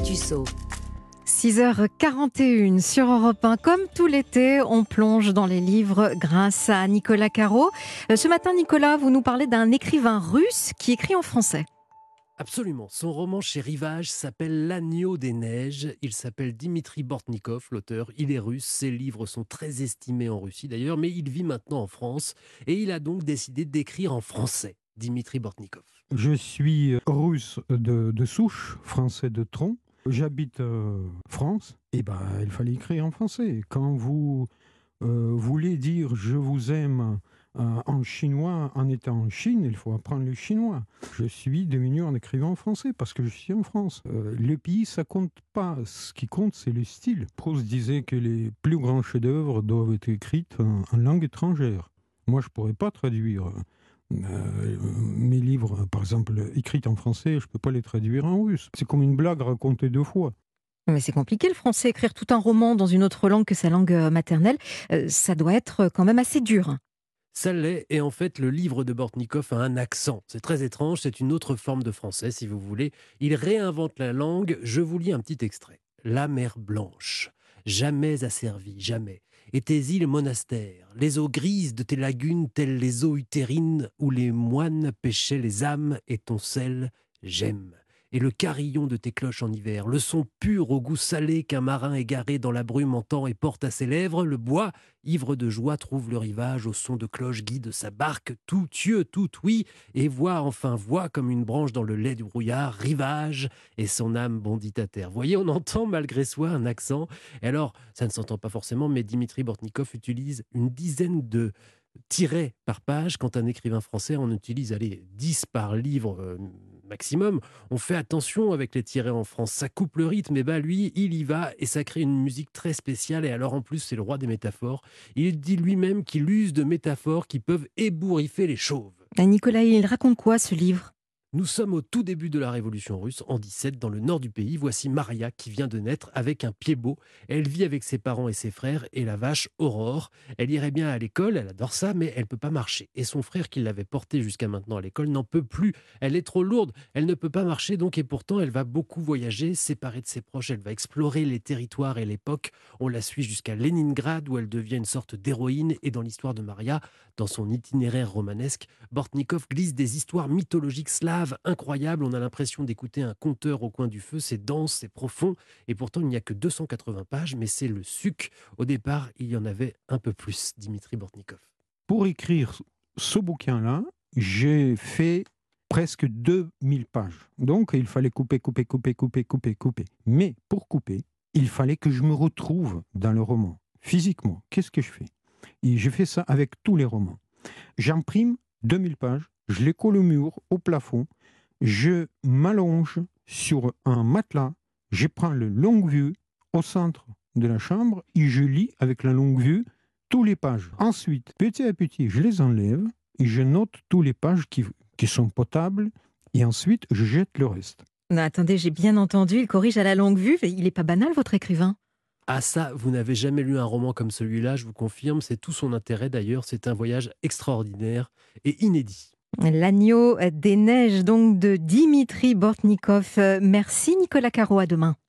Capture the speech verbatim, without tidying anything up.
Tussaud. six heures quarante et une sur Europe un. Comme tout l'été, on plonge dans les livres grâce à Nicolas Caro. Ce matin, Nicolas, vous nous parlez d'un écrivain russe qui écrit en français. Absolument. Son roman chez Rivage s'appelle L'Agneau des Neiges. Il s'appelle Dimitri Bortnikov, l'auteur. Il est russe. Ses livres sont très estimés en Russie d'ailleurs, mais il vit maintenant en France et il a donc décidé d'écrire en français. Dimitri Bortnikov. Je suis russe de, de souche, français de tronc. J'habite euh, France, et ben il fallait écrire en français. Quand vous euh, voulez dire je vous aime euh, en chinois en étant en Chine, il faut apprendre le chinois. Je suis devenu en écrivant en français parce que je suis en France. Euh, le pays, ça compte pas. Ce qui compte, c'est le style. Proust disait que les plus grands chefs-d'œuvre doivent être écrits en, en langue étrangère. Moi, je pourrais pas traduire. Euh, mes livres, par exemple, écrits en français, je ne peux pas les traduire en russe. C'est comme une blague racontée deux fois. Mais c'est compliqué le français, écrire tout un roman dans une autre langue que sa langue maternelle, euh, ça doit être quand même assez dur. Ça l'est, et en fait, le livre de Bortnikov a un accent. C'est très étrange, c'est une autre forme de français, si vous voulez. Il réinvente la langue. Je vous lis un petit extrait. La mer blanche, jamais asservie, jamais. Et tes îles monastères, les eaux grises de tes lagunes, telles les eaux utérines où les moines pêchaient les âmes, et ton sel, j'aime. Et le carillon de tes cloches en hiver, le son pur au goût salé qu'un marin égaré dans la brume entend et porte à ses lèvres, le bois, ivre de joie, trouve le rivage, au son de cloche guide sa barque, tout yeux, tout oui, et voit, enfin voit comme une branche dans le lait du brouillard, rivage, et son âme bondit à terre. Vous voyez, on entend malgré soi un accent, et alors, ça ne s'entend pas forcément, mais Dimitri Bortnikov utilise une dizaine de tirets par page. Quand un écrivain français en utilise, allez, dix par livre euh, maximum, on fait attention avec les tirets en France, ça coupe le rythme, et bien lui, il y va, et ça crée une musique très spéciale, et alors en plus, c'est le roi des métaphores. Il dit lui-même qu'il use de métaphores qui peuvent ébouriffer les chauves. Nicolas, il raconte quoi ce livre ? Nous sommes au tout début de la Révolution russe, en dix-sept, dans le nord du pays. Voici Maria qui vient de naître avec un pied beau. Elle vit avec ses parents et ses frères et la vache Aurore. Elle irait bien à l'école, elle adore ça, mais elle ne peut pas marcher. Et son frère qui l'avait portée jusqu'à maintenant à l'école n'en peut plus. Elle est trop lourde, elle ne peut pas marcher donc, et pourtant elle va beaucoup voyager, séparée de ses proches. Elle va explorer les territoires et l'époque. On la suit jusqu'à Leningrad où elle devient une sorte d'héroïne. Et dans l'histoire de Maria, dans son itinéraire romanesque, Bortnikov glisse des histoires mythologiques slaves incroyables. On a l'impression d'écouter un conteur au coin du feu. C'est dense, c'est profond. Et pourtant, il n'y a que deux cent quatre-vingts pages, mais c'est le suc. Au départ, il y en avait un peu plus, Dimitri Bortnikov. Pour écrire ce bouquin-là, j'ai fait presque deux mille pages. Donc, il fallait couper, couper, couper, couper, couper, couper. Mais pour couper, il fallait que je me retrouve dans le roman. Physiquement, qu'est-ce que je fais ? Et je fais ça avec tous les romans. J'imprime deux mille pages, je les colle au mur, au plafond, je m'allonge sur un matelas, je prends le longue vue au centre de la chambre et je lis avec la longue vue toutes les pages. Ensuite, petit à petit, je les enlève et je note toutes les pages qui, qui sont potables et ensuite je jette le reste. Non, attendez, j'ai bien entendu, il corrige à la longue vue. Il n'est pas banal votre écrivain ? Ah ça, vous n'avez jamais lu un roman comme celui-là, je vous confirme, c'est tout son intérêt d'ailleurs, c'est un voyage extraordinaire et inédit. L'agneau des neiges donc de Dimitri Bortnikov. Merci Nicolas Caro, à demain.